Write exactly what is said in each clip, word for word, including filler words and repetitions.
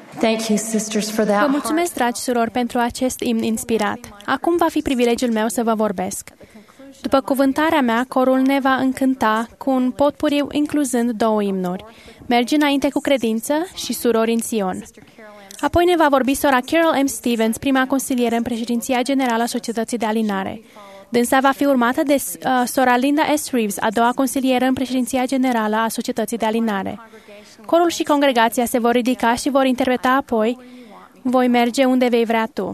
Thank you, sisters, for that. Vă mulțumesc, dragi surori, pentru acest imn inspirat. Acum va fi privilegiul meu să vă vorbesc. După cuvântarea mea, corul ne va încânta cu un potpuriu incluzând două imnuri. Mergi înainte cu credință și surori în Sion. Apoi ne va vorbi sora Carol M. Stevens, prima consilieră în președinția generală a Societății de Alinare. Dânsa va fi urmată de uh, sora Linda S. Reeves, a doua consilieră în președinția generală a Societății de Alinare. Corul și congregația se vor ridica și vor interpreta apoi Voi merge unde vei vrea tu.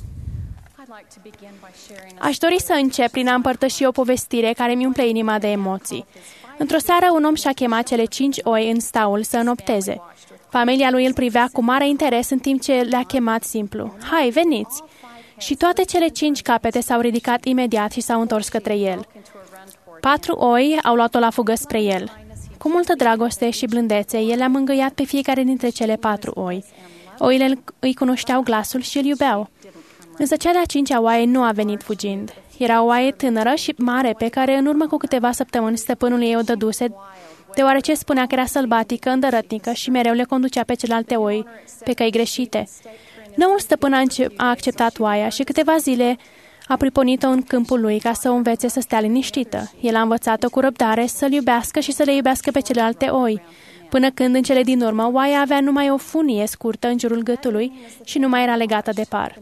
Aș dori să încep prin a împărtăși o povestire care mi umple inima de emoții. Într-o seară, un om și-a chemat cele cinci oi în staul să înopteze. Familia lui îl privea cu mare interes în timp ce le-a chemat simplu. Hai, veniți! Și toate cele cinci capete s-au ridicat imediat și s-au întors către el. Patru oi au luat-o la fugă spre el. Cu multă dragoste și blândețe, el a mângâiat pe fiecare dintre cele patru oi. Oile îi cunoșteau glasul și îl iubeau. Însă cea de-a cincea oaie nu a venit fugind. Era o oaie tânără și mare, pe care în urmă cu câteva săptămâni stăpânul ei o dăduse, deoarece spunea că era sălbatică, îndărătnică și mereu le conducea pe celelalte oi pe căi greșite. Noul stăpân a, a acceptat oaia și câteva zile a priponit-o în câmpul lui ca să o învețe să stea liniștită. El a învățat-o cu răbdare să-l iubească și să le iubească pe celelalte oi, până când, în cele din urmă, oaia avea numai o funie scurtă în jurul gâtului și nu mai era legată de par.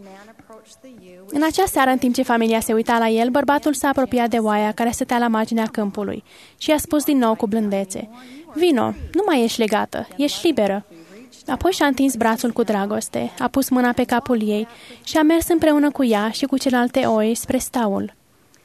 În acea seară, în timp ce familia se uita la el, bărbatul s-a apropiat de oaia care stătea la marginea câmpului și i-a spus din nou cu blândețe: Vino, nu mai ești legată, ești liberă. Apoi și-a întins brațul cu dragoste, a pus mâna pe capul ei și a mers împreună cu ea și cu celelalte oi spre staul.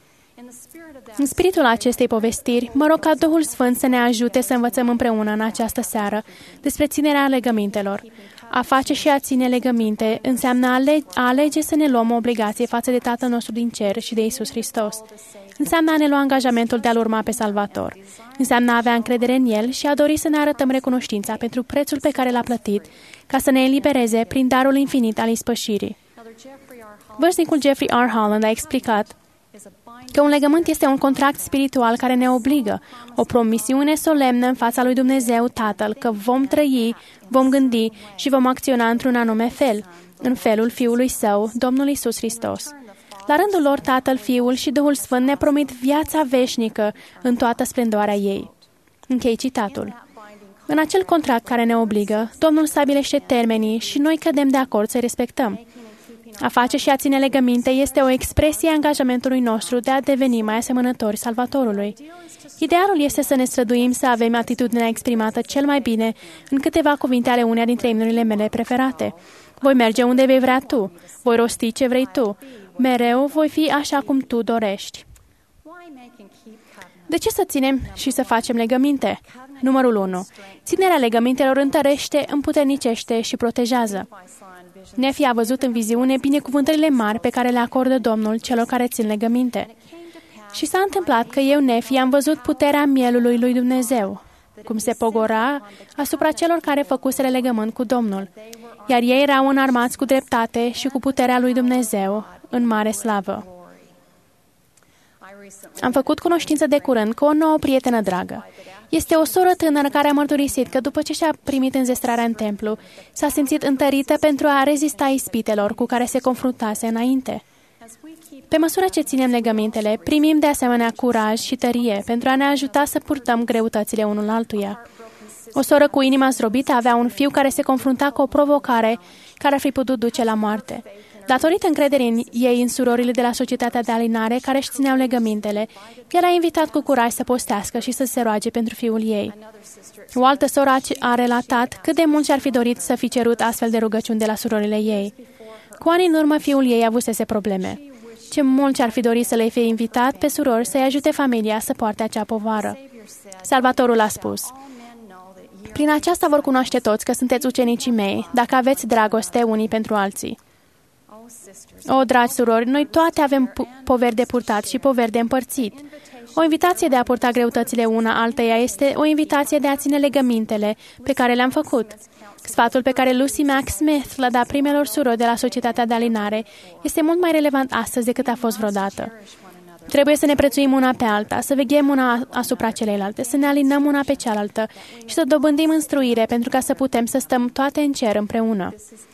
În spiritul acestei povestiri, mă rog ca Duhul Sfânt să ne ajute să învățăm împreună în această seară despre ținerea legămintelor. A face și a ține legăminte înseamnă a, ale- a alege să ne luăm o obligație față de Tatăl nostru din cer și de Iisus Hristos. Înseamnă a ne lua angajamentul de a-L urma pe Salvator. Înseamnă a avea încredere în El și a dori să ne arătăm recunoștința pentru prețul pe care L-a plătit, ca să ne elibereze prin darul infinit al ispășirii. Vârstnicul Jeffrey R. Holland a explicat că un legământ este un contract spiritual care ne obligă, o promisiune solemnă în fața lui Dumnezeu Tatăl că vom trăi, vom gândi și vom acționa într-un anume fel, în felul Fiului Său, Domnul Iisus Hristos. La rândul lor, Tatăl, Fiul și Duhul Sfânt ne promit viața veșnică în toată splendoarea ei. Închei citatul. În acel contract care ne obligă, Domnul stabilește termenii și noi cădem de acord să-i respectăm. A face și a ține legăminte este o expresie a angajamentului nostru de a deveni mai asemănători Salvatorului. Idealul este să ne străduim să avem atitudinea exprimată cel mai bine în câteva cuvinte ale uneia dintre imnurile mele preferate. Voi merge unde vei vrea tu, voi rosti ce vrei tu, mereu voi fi așa cum tu dorești. De ce să ținem și să facem legăminte? Numărul unu. Ținerea legămintelor întărește, împuternicește și protejează. Nefi a văzut în viziune binecuvântările mari pe care le acordă Domnul celor care țin legăminte. Și s-a întâmplat că eu, Nefi, am văzut puterea mielului lui Dumnezeu, cum se pogora asupra celor care făcuseră legământ cu Domnul, iar ei erau înarmați cu dreptate și cu puterea lui Dumnezeu, în mare slavă. Am făcut cunoștință de curând cu o nouă prietenă dragă. Este o soră tânără care a mărturisit că după ce și-a primit înzestrarea în templu, s-a simțit întărită pentru a rezista ispitelor cu care se confruntase înainte. Pe măsură ce ținem legămintele, primim de asemenea curaj și tărie pentru a ne ajuta să purtăm greutățile unul altuia. O soră cu inima zdrobită avea un fiu care se confrunta cu o provocare care ar fi putut duce la moarte. Datorită încrederii în ei în surorile de la Societatea de Alinare care își țineau legămintele, el a invitat cu curaj să postească și să se roage pentru fiul ei. O altă soră a relatat cât de mult și-ar fi dorit să fi cerut astfel de rugăciuni de la surorile ei. Cu ani în urmă, fiul ei avusese probleme. Ce mult și-ar fi dorit să le fie invitat pe surori să-i ajute familia să poarte acea povară. Salvatorul a spus: Prin aceasta vor cunoaște toți că sunteți ucenicii mei, dacă aveți dragoste unii pentru alții. O, dragi surori, noi toate avem poveri de purtat și poveri de împărțit. O invitație de a purta greutățile una alteia este o invitație de a ține legămintele pe care le-am făcut. Sfatul pe care Lucy Mack Smith l-a dat primelor surori de la Societatea de Alinare este mult mai relevant astăzi decât a fost vreodată. Trebuie să ne prețuim una pe alta, să veghem una asupra celeilalte, să ne alinăm una pe cealaltă și să dobândim instruire pentru ca să putem să stăm toate în cer împreună.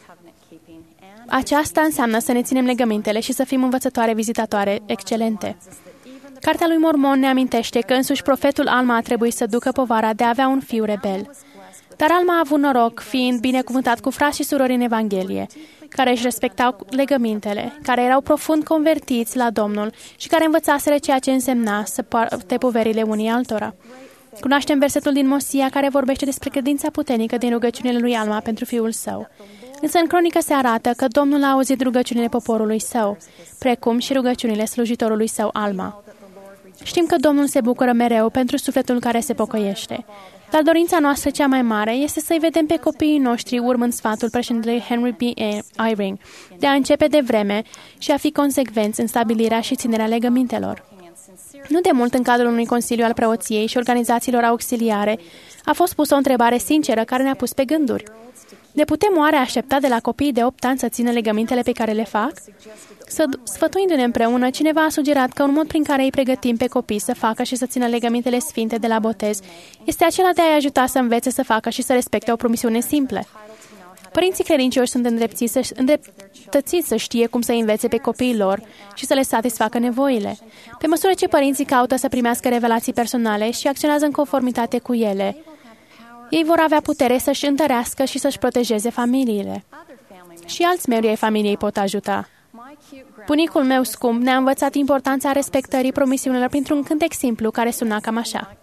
Aceasta înseamnă să ne ținem legămintele și să fim învățătoare vizitatoare excelente. Cartea lui Mormon ne amintește că însuși profetul Alma a trebuit să ducă povara de a avea un fiu rebel. Dar Alma a avut noroc, fiind binecuvântat cu frați și surori în Evanghelie, care își respectau legămintele, care erau profund convertiți la Domnul și care învățaseră ceea ce însemna să poarte poverile unii altora. Cunoaștem versetul din Mosia care vorbește despre credința puternică din rugăciunile lui Alma pentru fiul său. Însă în cronică se arată că Domnul a auzit rugăciunile poporului său, precum și rugăciunile slujitorului său Alma. Știm că Domnul se bucură mereu pentru sufletul care se pocăiește. Dar dorința noastră cea mai mare este să-i vedem pe copiii noștri urmând sfatul președintelui Henry B. Eyring de a începe de vreme și a fi consecvenți în stabilirea și ținerea legămintelor. Nu de mult, în cadrul unui consiliu al preoției și organizațiilor auxiliare, a fost pusă o întrebare sinceră care ne-a pus pe gânduri. Ne putem oare aștepta de la copiii de opt ani să țină legămintele pe care le fac? Sfătuindu-ne împreună, cineva a sugerat că un mod prin care îi pregătim pe copii să facă și să țină legămintele sfinte de la botez este acela de a-i ajuta să învețe să facă și să respecte o promisiune simplă. Părinții credincioși sunt îndreptățiți să știe cum să învețe pe copiii lor și să le satisfacă nevoile. Pe măsură ce părinții caută să primească revelații personale și acționează în conformitate cu ele, ei vor avea putere să-și întărească și să-și protejeze familiile. Și alți membri ai familiei pot ajuta. Bunicul meu scump ne-a învățat importanța respectării promisiunilor printr-un cântec simplu care suna cam așa.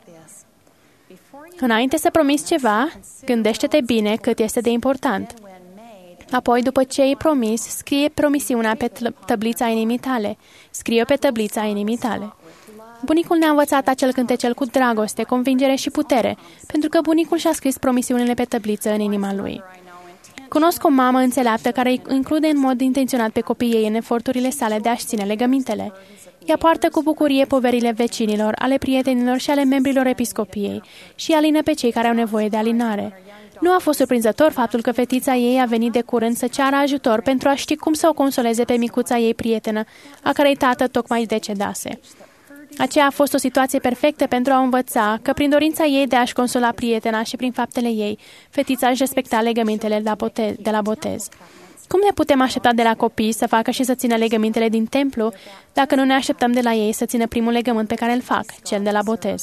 Înainte să promiți ceva, gândește-te bine cât este de important. Apoi, după ce ai promis, scrie promisiunea pe tăblița inimii tale. Scrie-o pe tăblița inimii tale. Bunicul ne-a învățat acel cântecel cu dragoste, convingere și putere, pentru că bunicul și-a scris promisiunile pe tăbliță în inima lui. Cunosc o mamă înțeleaptă care îi include în mod intenționat pe copiii ei în eforturile sale de a-și ține legămintele. Ea poartă cu bucurie poverile vecinilor, ale prietenilor și ale membrilor episcopiei și alină pe cei care au nevoie de alinare. Nu a fost surprinzător faptul că fetița ei a venit de curând să ceară ajutor pentru a ști cum să o consoleze pe micuța ei prietenă, a cărei tată tocmai decedase. Aceea a fost o situație perfectă pentru a învăța că prin dorința ei de a-și consola prietena și prin faptele ei, fetița își respecta legămintele de la botez. Cum ne putem aștepta de la copii să facă și să țină legămintele din templu, dacă nu ne așteptăm de la ei să țină primul legământ pe care îl fac, cel de la botez?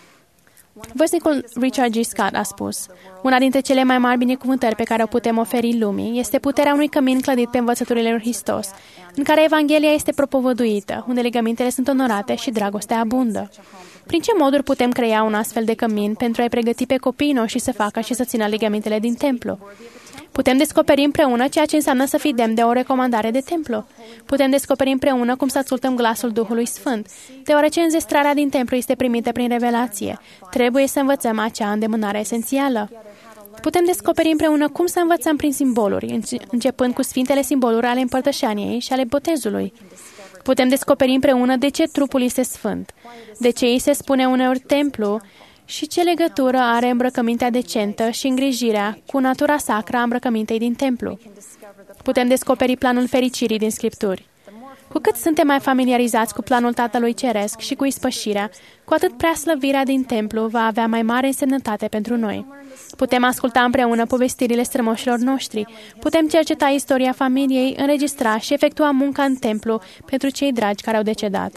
Văznicul Richard G. Scott a spus, una dintre cele mai mari binecuvântări pe care o putem oferi lumii este puterea unui cămin clădit pe învățăturile lui Hristos, în care Evanghelia este propovăduită, unde legămintele sunt onorate și dragostea abundă. Prin ce moduri putem crea un astfel de cămin pentru a-i pregăti pe copiii noștri să facă și să țină legămintele din templu? Putem descoperi împreună ceea ce înseamnă să fii demn de o recomandare de templu. Putem descoperi împreună cum să ascultăm glasul Duhului Sfânt, deoarece înzestrarea din templu este primită prin revelație. Trebuie să învățăm acea îndemânare esențială. Putem descoperi împreună cum să învățăm prin simboluri, începând cu sfintele simboluri ale împărtășaniei și ale botezului. Putem descoperi împreună de ce trupul este sfânt, de ce îi se spune uneori templu și ce legătură are îmbrăcămintea decentă și îngrijirea cu natura sacră a îmbrăcămintei din templu. Putem descoperi planul fericirii din Scripturi. Cu cât suntem mai familiarizați cu planul Tatălui Ceresc și cu ispășirea, cu atât preaslăvirea din templu va avea mai mare însemnătate pentru noi. Putem asculta împreună povestirile strămoșilor noștri, putem cerceta istoria familiei, înregistra și efectua munca în templu pentru cei dragi care au decedat.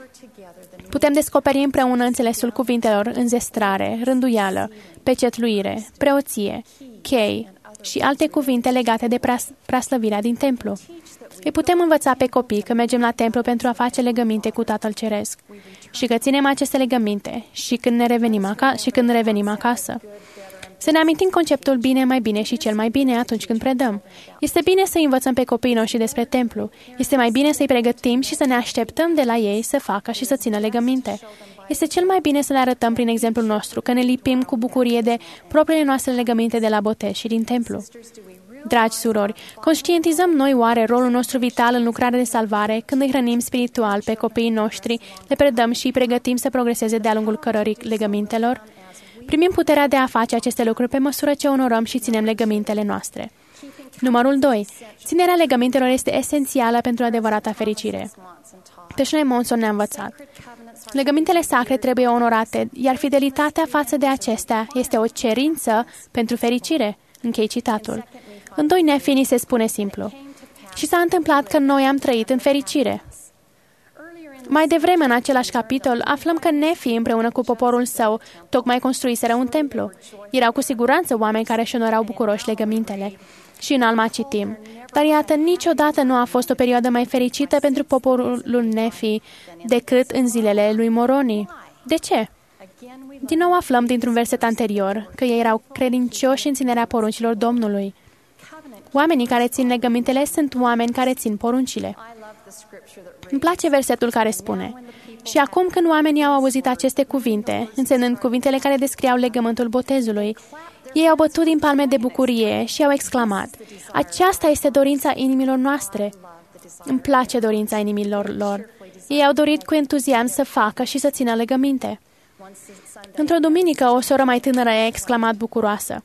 Putem descoperi împreună înțelesul cuvintelor înzestrare, rânduială, pecetluire, preoție, chei și alte cuvinte legate de preaslăvirea din templu. Îi putem învăța pe copii că mergem la templu pentru a face legăminte cu Tatăl Ceresc și că ținem aceste legăminte și când ne revenim, aca- și când revenim acasă. Să ne amintim conceptul bine, mai bine și cel mai bine atunci când predăm. Este bine să învățăm pe copiii noștri despre templu. Este mai bine să-i pregătim și să ne așteptăm de la ei să facă și să țină legăminte. Este cel mai bine să le arătăm prin exemplul nostru că ne lipim cu bucurie de propriile noastre legăminte de la botez și din templu. Dragi surori, conștientizăm noi oare rolul nostru vital în lucrarea de salvare când îi hrănim spiritual pe copiii noștri, le predăm și îi pregătim să progreseze de-a lungul cărării legămintelor? Primim puterea de a face aceste lucruri pe măsură ce onorăm și ținem legămintele noastre. Numărul doi. Ținerea legămintelor este esențială pentru adevărata fericire. Peștele Monson ne-a învățat. Legămintele sacre trebuie onorate, iar fidelitatea față de acestea este o cerință pentru fericire. Închei citatul. În doi Nefi ni se spune simplu. Și s-a întâmplat că noi am trăit în fericire. Mai devreme, în același capitol, aflăm că Nefi, împreună cu poporul său, tocmai construiseră un templu. Erau cu siguranță oameni care își onorau bucuroși legămintele. Și în Alma citim. Dar iată, niciodată nu a fost o perioadă mai fericită pentru poporul lui Nefi decât în zilele lui Moroni. De ce? Din nou aflăm dintr-un verset anterior că ei erau credincioși în ținerea poruncilor Domnului. Oamenii care țin legămintele sunt oameni care țin poruncile. Îmi place versetul care spune: și acum când oamenii au auzit aceste cuvinte, însemnând cuvintele care descriau legământul botezului, ei au bătut din palme de bucurie și au exclamat: aceasta este dorința inimilor noastre. Îmi place dorința inimilor lor. Ei au dorit cu entuziasm să facă și să țină legăminte. Într-o duminică, o soră mai tânără a exclamat bucuroasă: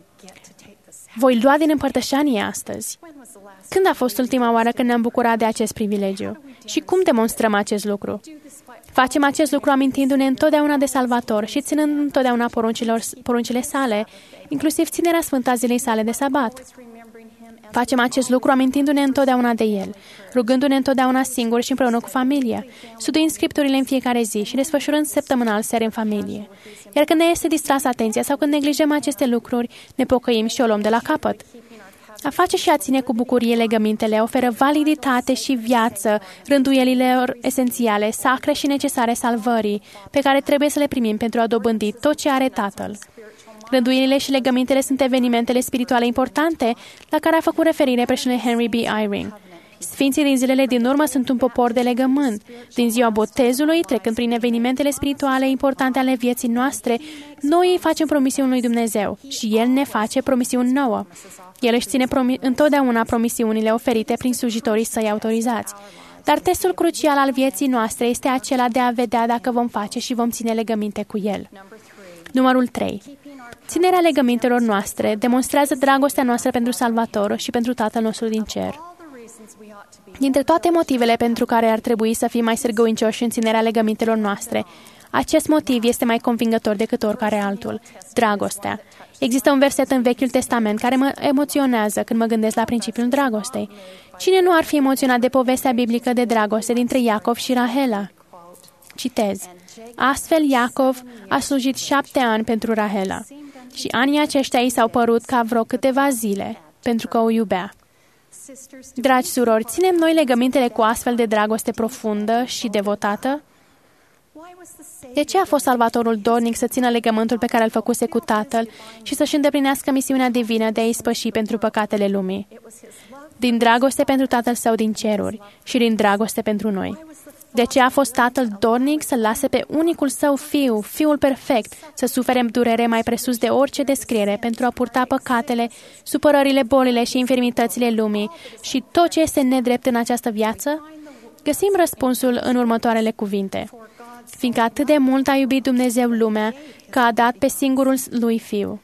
voi lua din împărtășanie astăzi. Când a fost ultima oară când ne-am bucurat de acest privilegiu? Și cum demonstrăm acest lucru? Facem acest lucru amintindu-ne întotdeauna de Salvator și ținând întotdeauna poruncile sale, inclusiv ținerea sfântă a zilei sale de sabat. Facem acest lucru amintindu-ne întotdeauna de El, rugându-ne întotdeauna singuri și împreună cu familia, studiind scripturile în fiecare zi și desfășurând săptămânal seri în familie. Iar când ne este distrasă atenția sau când neglijăm aceste lucruri, ne pocăim și o luăm de la capăt. A face și a ține cu bucurie legămintele oferă validitate și viață rânduielilor esențiale, sacre și necesare salvării, pe care trebuie să le primim pentru a dobândi tot ce are Tatăl. Rânduielile și legămintele sunt evenimentele spirituale importante la care a făcut referire președintele Henry B. Eyring. Sfinții din zilele din urmă sunt un popor de legământ. Din ziua botezului, trecând prin evenimentele spirituale importante ale vieții noastre, noi îi facem promisiuni lui Dumnezeu și El ne face promisiuni nouă. El își ține promi- întotdeauna promisiunile oferite prin slujitorii săi autorizați. Dar testul crucial al vieții noastre este acela de a vedea dacă vom face și vom ține legăminte cu El. Numărul trei. Ținerea legămintelor noastre demonstrează dragostea noastră pentru Salvator și pentru Tatăl nostru din cer. Dintre toate motivele pentru care ar trebui să fim mai sârguincioși în ținerea legămintelor noastre, acest motiv este mai convingător decât oricare altul: dragostea. Există un verset în Vechiul Testament care mă emoționează când mă gândesc la principiul dragostei. Cine nu ar fi emoționat de povestea biblică de dragoste dintre Iacov și Rahela? Citez. Astfel, Iacov a slujit șapte ani pentru Rahela și anii aceștia i s-au părut ca vreo câteva zile, pentru că o iubea. Dragi surori, ținem noi legămintele cu astfel de dragoste profundă și devotată? De ce a fost Salvatorul dornic să țină legământul pe care îl făcuse cu Tatăl și să-și îndeplinească misiunea divină de a-i spăși pentru păcatele lumii? Din dragoste pentru Tatăl Său din ceruri și din dragoste pentru noi. De ce a fost Tatăl dornic să lase pe unicul Său Fiu, Fiul perfect, să sufere durere mai presus de orice descriere pentru a purta păcatele, supărările, bolile și infirmitățile lumii și tot ce este nedrept în această viață? Găsim răspunsul în următoarele cuvinte. Fiindcă atât de mult a iubit Dumnezeu lumea, că a dat pe singurul Lui Fiu.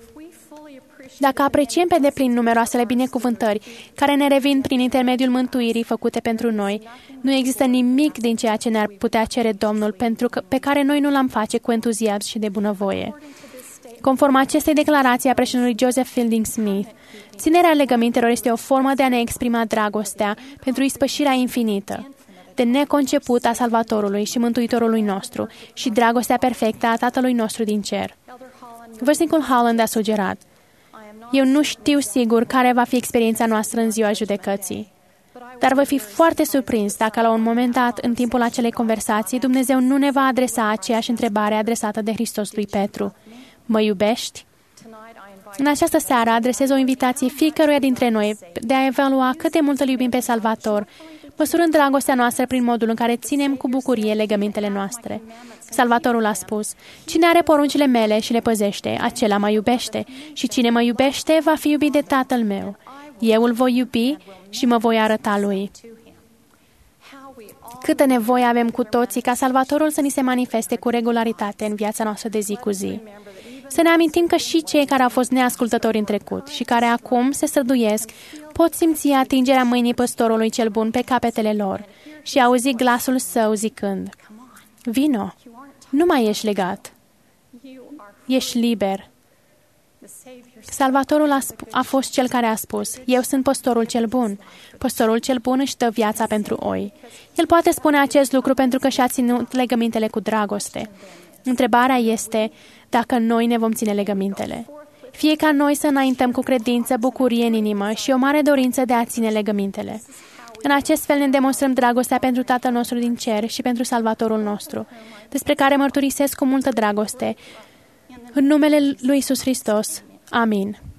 Dacă apreciem pe deplin numeroasele binecuvântări care ne revin prin intermediul mântuirii făcute pentru noi, nu există nimic din ceea ce ne-ar putea cere Domnul pentru că, pe care noi nu l-am face cu entuziasm și de bunăvoie. Conform acestei declarații a președintelui Joseph Fielding Smith, ținerea legămintelor este o formă de a ne exprima dragostea pentru ispășirea infinită, de neconceput a Salvatorului și Mântuitorului nostru și dragostea perfectă a Tatălui nostru din cer. Vărsnicul Holland a sugerat: eu nu știu sigur care va fi experiența noastră în ziua judecății, dar voi fi foarte surprins dacă la un moment dat, în timpul acelei conversații, Dumnezeu nu ne va adresa aceeași întrebare adresată de Hristos lui Petru: mă iubești? În această seară adresez o invitație fiecăruia dintre noi de a evalua cât de mult îl iubim pe Salvator, măsurând dragostea noastră prin modul în care ținem cu bucurie legămintele noastre. Salvatorul a spus: cine are poruncile mele și le păzește, acela mă iubește, și cine mă iubește va fi iubit de Tatăl meu. Eu îl voi iubi și mă voi arăta lui. Câtă nevoie avem cu toții ca Salvatorul să ni se manifeste cu regularitate în viața noastră de zi cu zi. Să ne amintim că și cei care au fost neascultători în trecut și care acum se străduiesc pot simți atingerea mâinii păstorului cel bun pe capetele lor și auzi glasul său zicând: Vino, nu mai ești legat, ești liber. Salvatorul a, a fost cel care a spus: Eu sunt păstorul cel bun. Păstorul cel bun își dă viața pentru oi. El poate spune acest lucru pentru că și-a ținut legămintele cu dragoste. Întrebarea este dacă noi ne vom ține legămintele. Fie ca noi să înaintăm cu credință, bucurie în inimă și o mare dorință de a ține legămintele. În acest fel ne demonstrăm dragostea pentru Tatăl nostru din cer și pentru Salvatorul nostru, despre care mărturisesc cu multă dragoste. În numele lui Iisus Hristos. Amin.